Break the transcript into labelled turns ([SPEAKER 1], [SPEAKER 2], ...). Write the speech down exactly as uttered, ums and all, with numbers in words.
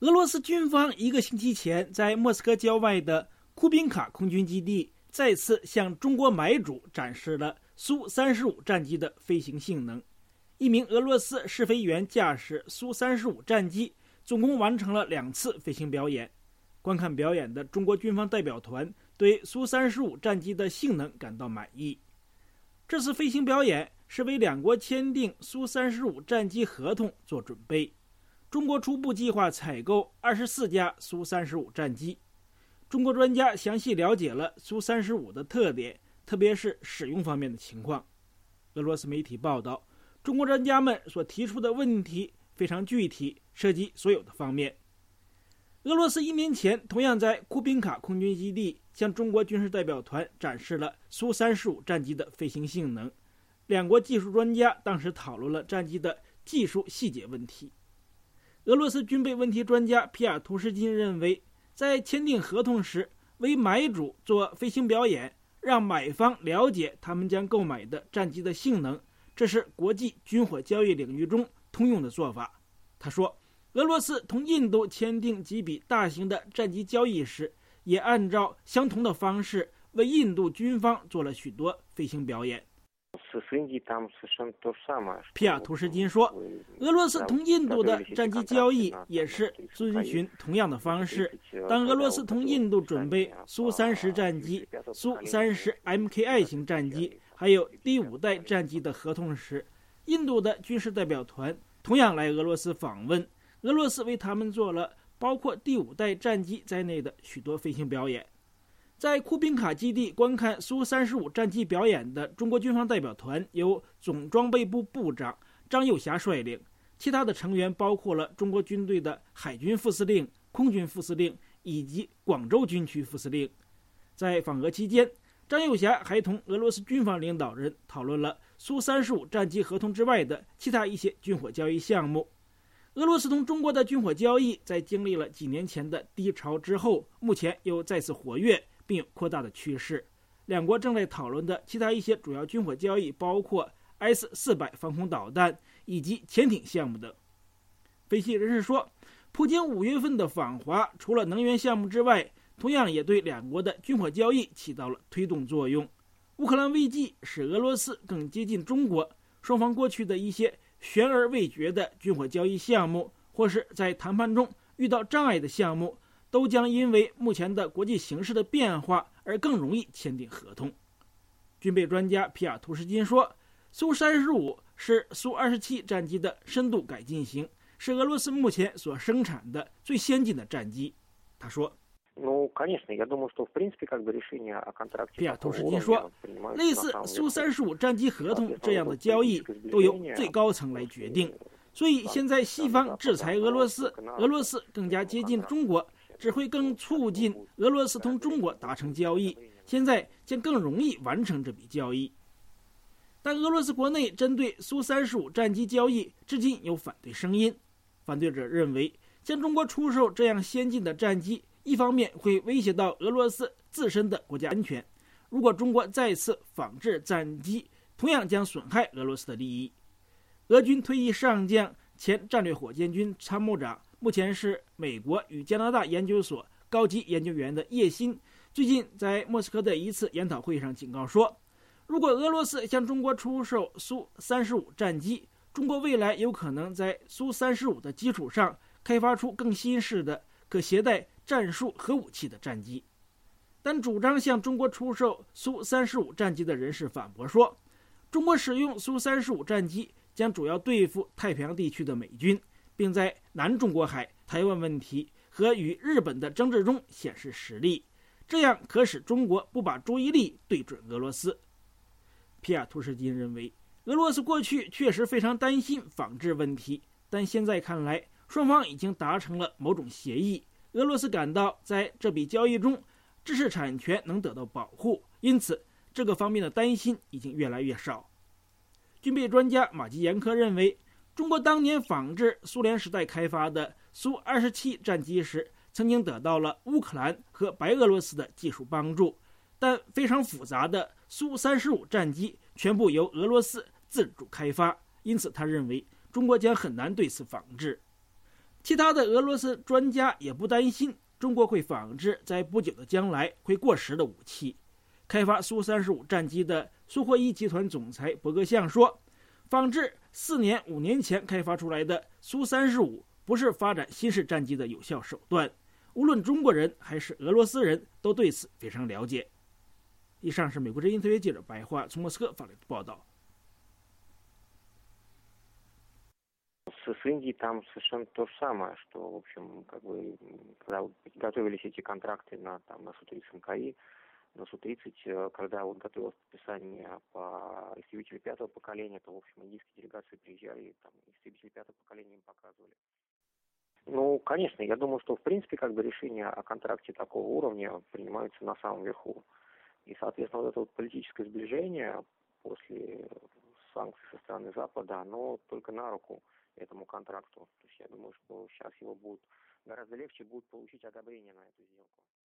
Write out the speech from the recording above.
[SPEAKER 1] 俄罗斯军方一个星期前在莫斯科郊外的库宾卡空军基地再次向中国买主展示了苏三十五战机的飞行性能。一名俄罗斯试飞员驾驶苏三十五战机，总共完成了两次飞行表演。观看表演的中国军方代表团对苏三十五战机的性能感到满意。这次飞行表演是为两国签订苏三十五战机合同做准备。中国初步计划采购二十四架苏三十五战机。中国专家详细了解了苏三十五的特点，特别是使用方面的情况。俄罗斯媒体报道，中国专家们所提出的问题非常具体，涉及所有的方面。俄罗斯一年前同样在库宾卡空军基地向中国军事代表团展示了苏三十五战机的飞行性能。两国技术专家当时讨论了战机的技术细节问题。俄罗斯军备问题专家皮亚图什金认为，在签订合同时，为买主做飞行表演，让买方了解他们将购买的战机的性能，这是国际军火交易领域中通用的做法。他说，俄罗斯同印度签订几笔大型的战机交易时，也按照相同的方式为印度军方做了许多飞行表演。皮亚图什金说，俄罗斯同印度的战机交易也是遵循同样的方式。当俄罗斯同印度准备苏三十战机、苏三十 M K I 型战机，还有第五代战机的合同时，印度的军事代表团同样来俄罗斯访问，俄罗斯为他们做了包括第五代战机在内的许多飞行表演。在库宾卡基地观看苏三十五战机表演的中国军方代表团由总装备部部长张又侠率领，其他的成员包括了中国军队的海军副司令、空军副司令以及广州军区副司令。在访俄期间，张又侠还同俄罗斯军方领导人讨论了苏三十五战机合同之外的其他一些军火交易项目。俄罗斯同中国的军火交易在经历了几年前的低潮之后，目前又再次活跃并有扩大的趋势。两国正在讨论的其他一些主要军火交易包括 S 四百 防空导弹以及潜艇项目等。分析人士说，普京五月份的访华除了能源项目之外，同样也对两国的军火交易起到了推动作用。乌克兰危机使俄罗斯更接近中国，双方过去的一些悬而未决的军火交易项目，或是在谈判中遇到障碍的项目，都将因为目前的国际形势的变化而更容易签订合同。军备专家皮亚图什金说，苏三十五是苏二十七战机的深度改进型，是俄罗斯目前所生产的最先进的战机。他说，皮亚图什金说，类似苏三十五战机合同这样的交易都由最高层来决定，所以现在西方制裁俄罗斯，俄罗斯更加接近中国，只会更促进俄罗斯同中国达成交易，现在将更容易完成这笔交易。但俄罗斯国内针对苏三十五战机交易至今有反对声音。反对者认为，向中国出售这样先进的战机，一方面会威胁到俄罗斯自身的国家安全，如果中国再次仿制战机，同样将损害俄罗斯的利益。俄军退役上将、前战略火箭军参谋长，目前是美国与加拿大研究所高级研究员的叶欣，最近在莫斯科的一次研讨会上警告说，如果俄罗斯向中国出售苏三十五战机，中国未来有可能在苏三十五的基础上开发出更新式的可携带战术核武器的战机。但主张向中国出售苏三十五战机的人士反驳说，中国使用苏三十五战机将主要对付太平洋地区的美军，并在南中国海、台湾问题和与日本的争执中显示实力，这样可使中国不把注意力对准俄罗斯。皮亚图什金认为，俄罗斯过去确实非常担心仿制问题，但现在看来，双方已经达成了某种协议。俄罗斯感到在这笔交易中，知识产权能得到保护，因此这个方面的担心已经越来越少。军备专家马基延科认为，中国当年仿制苏联时代开发的苏二十七战机时，曾经得到了乌克兰和白俄罗斯的技术帮助，但非常复杂的苏三十五战机全部由俄罗斯自主开发，因此他认为中国将很难对此仿制。 其他的俄罗斯专家也不担心中国会仿制在不久的将来会过时的武器。开发苏三十五战机的苏霍伊集团总裁博格相说，仿制四年五年前开发出来的苏三十五不是发展新式战机的有效手段，无论中国人还是俄罗斯人都对此非常了解。以上是美国之音特约记者白桦从莫斯科发来的报道。
[SPEAKER 2] С Индией там совершенно то же самое, что, в общем, как бы, когда вот готовились эти контракты на, там, на Су тридцать эм ка и, на Су тридцать, когда вот готовилось подписание по истребителю пятого поколения, то, в общем, индийские делегации приезжали, и там истребители пятого поколения им показывали. Ну, конечно, я думаю, что, в принципе, как бы решения о контракте такого уровня принимаются на самом верху. И, соответственно, вот это вот политическое сближение после санкций со стороны Запада, оно только на руку этому контракту. То есть я думаю, что сейчас его будут гораздо легче будет получить одобрение на эту сделку.